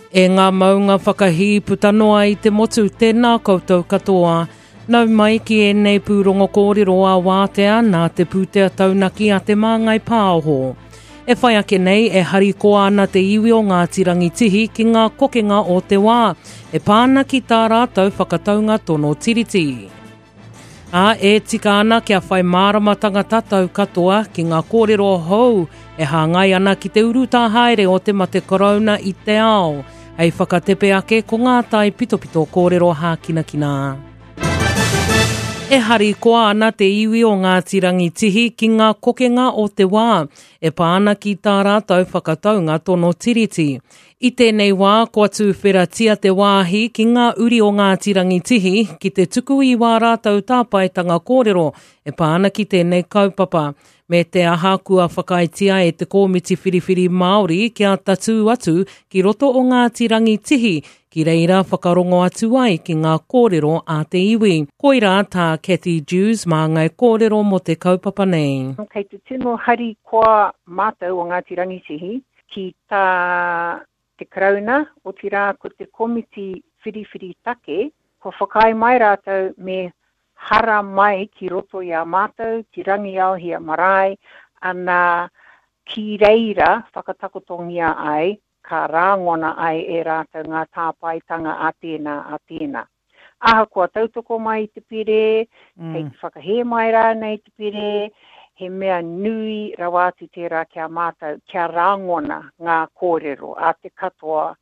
E ngā maunga whakahi putanoa i te motu tēnā koutou katoa. Nau mai ki e nei pūrongo kōrero a wātea nā te pūtea taunaki a te māngai pāoho. E whai ake nei e harikoa ana te iwi o ngā tirangi tihi ki ngā kokenga o te wā. E pāna ki tā rātou whakataunga tono tiriti. A e tika ana kia whai māramatanga tatau katoa ki ngā kōrero hou e hāngai ana ki te uruta haere o te mate korona i te ao. Hei whakatepe ake ko ngā tai pitopito kōrero hākinakina. E hari koa ana te iwi o ngā tirangi tihi ki ngā kokenga o te wā. E pāna ki tā rātou whakataunga tono tiriti. I tēnei wā, kua tūwheratia te wāhi ki ngā uri o ngā tirangi tihi ki te tuku i wā rātou tāpaitanga kōrero. E pāna ki tēnei kaupapa. Me te aha kua whakaitia e te kōmiti whiriwhiri Māori kia tatu atu ki roto o ngā tirangi tihi, ki reira whakarongo atu ai ki ngā kōrero a te iwi. Koira tā Cathy Jews mā ngai kōrero mo te kaupapa nei. Kei te tino hari koa mātou o ngā tirangi tihi, ki tā te krauna o tira ko te komiti whiriwhiri take, ko whakai mai rātou me hara mai ki roto i a mātou, ki rangi au hi a marae, ana ki reira whakatakotongia ai, ka rāngona ai e rātou ngā tāpaitanga a tēnā. Aha kua tautoko mai te pire, kei te whakahe mai rā nei te pire, he mea nui rawatu tērā kia mātou, kia rāngona ngā kōrero a te katoa.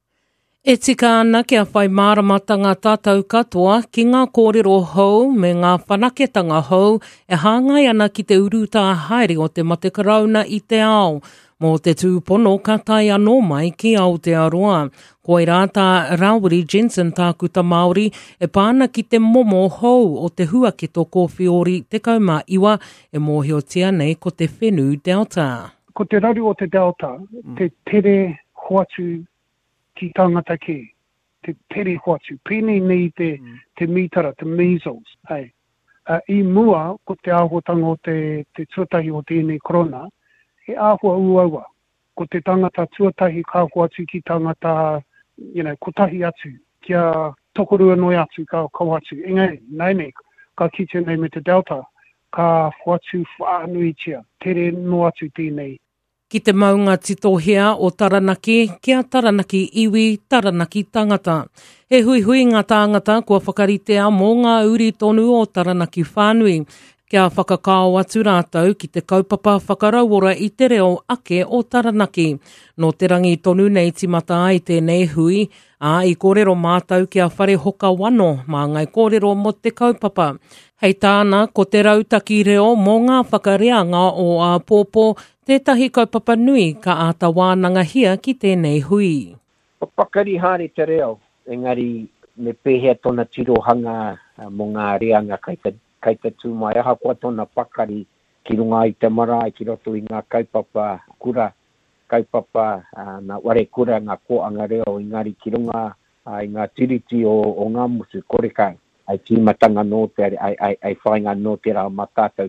E tika ana kia whai māramatanga tātou katoa ki ngā kōrero hou me ngā whanaketanga hou e hāngai ana ki te uruta haere o te mate karauna i te ao. Mō te tūpono ka tai anō mai ki Aotearoa. Koi rāta Rawiri Jensen tāku ta Māori e pāna ki te momo hou o te huaketo kōwhiori te kaumaiwa e mōhiotia nei ko te whenu Delta. Ko te raru o te Delta, te tere hoatu ki tangata ke, te tere hoatu. Pēnei nei te mitara, te measles. Hey. I mua, ko te āhuatanga o te tuatahi o tēnei korona, he āhua uaua. Ko te tangata tuatahi ka hoatu ki tangata, kotahi atu, kia tokorua noi atu ka atu. Engari, nei, ka kite nei me te Delta, ka hoatu whaanui tere no atu tēnei. Ki te maunga titohea o Taranaki, kia Taranaki iwi, Taranaki tangata. He hui ngā tāngata kua whakaritea mō ngā uri tonu o Taranaki whānui. Kia whakakao atu rātou ki te kaupapa whakarauora i te reo ake o Taranaki. No te rangi tonu nei timata ai tēnei hui, i kōrero mātou kia whare hoka wano mā ngai kōrero mo te kaupapa. Hei tāna, ko te rautaki reo mō ngā whakareanga o a pōpō, tētahi kaupapa nui ka āta wānanga hia ki tēnei hui. Pakari hāre te reo, engari me pēhea tona tirohanga mō ngā reanga kai te tūmai. Aha kua tona pakari ki runga i te marae ki roto i ngā kaupapa kura, kaupapa na ware kura ngā koanga reo engari ki runga i ngā tiriti o ngā musu koreka. Ai tīmatanga no te ai whainga no te rā matātou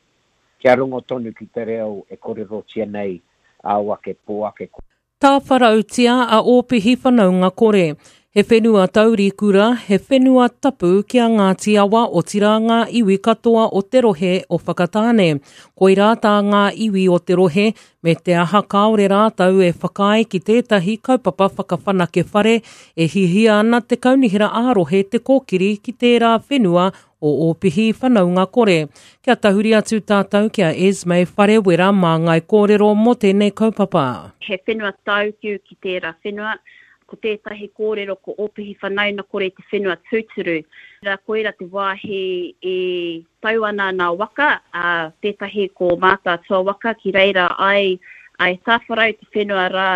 kia rongo tonu ki te reo e kōrero tia nei au ake pō ake. Tā wharautia a ōpihi whanaunga kore. He whenua tauri kura, he whenua tapu kia ngā tiawa o tiranga iwi katoa o te rohe o whakatāne. Koi rāta ngā iwi o te rohe, me te aha kaore rātau e whakai ki tētahi kaupapa whakawhanake whare, e hihia ana te kaunihira ārohe te kōkiri ki tērā whenua o ōpihi whanaunga kore. Kia tahuri atu tātou kia Esme whare wera mā ngai kōrero mo tēnei kaupapa. He whenua taukiu ki tērā whenua, ko tētahi kōrero ko ōpihi whanauna kore te whenua tūturu. Rā koera te wāhi e tau ana nā waka, tētahi ko mātātua waka ki reira ai tāwharau te whenua rā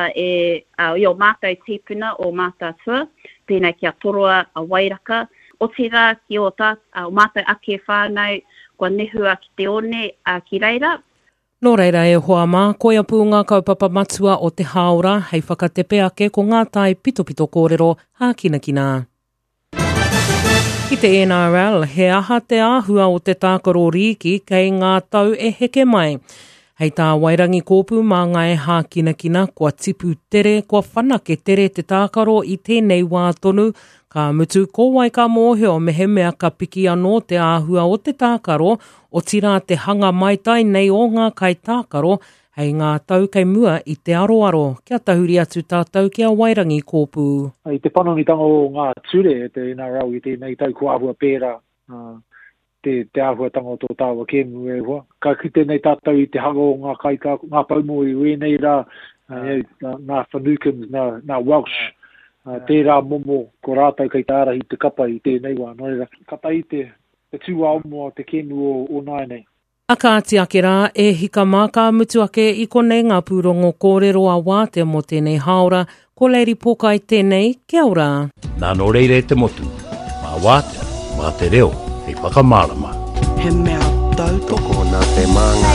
o mātai tīpuna o mātātua, pēnei kia toroa a wairaka. O te rā ki o mātai ake whānau, kua nehua ki te one ki reira. Nō reira e hoa mā, koia pū ngā kaupapa matua o te haora, hei whakatepe ake ko ngā tai pitopito kōrero hākinakina. Ki te NRL, he aha te āhua o te tākaro riki kei ngā tau e heke mai. Hei tā wairangi kōpū mā ngai hā kina kua tipu tere, kua whanake tere te tākaro i tēnei wā tonu, ka mutu kōwai ka mōheo me he mea ka piki anō te āhua o te tākaro, o tira te hanga maitai nei o ngā kai tākaro, hei ngā tau kei mua i te aroaro. Kia tahuri atu tātou kia wairangi kōpū. I te panonitanga o ngā ture, te NRL i tēnei tau kua ahua pērā, te āhuatanga o tō tāua kēmu e hua. Ka kite nei tātou i te hanga o ngā kai ngā paumo i wēnei rā, ngā Fanukins, ngā Welsh, tērā momo ko rātou kei tārahi te kapa i tēnei wā. Kata i te tūa omoa te kēmu o nai nei. Aka ati ake rā, e hika māka mutu ake i konei ngā pūrongo kōrero a wātea mo tēnei haora, ko Lady Poka i tēnei, kia ora. Nā no reire te motu, mā wātea, mā te reo, hei whakamārama. He mea tautoko nā te mānga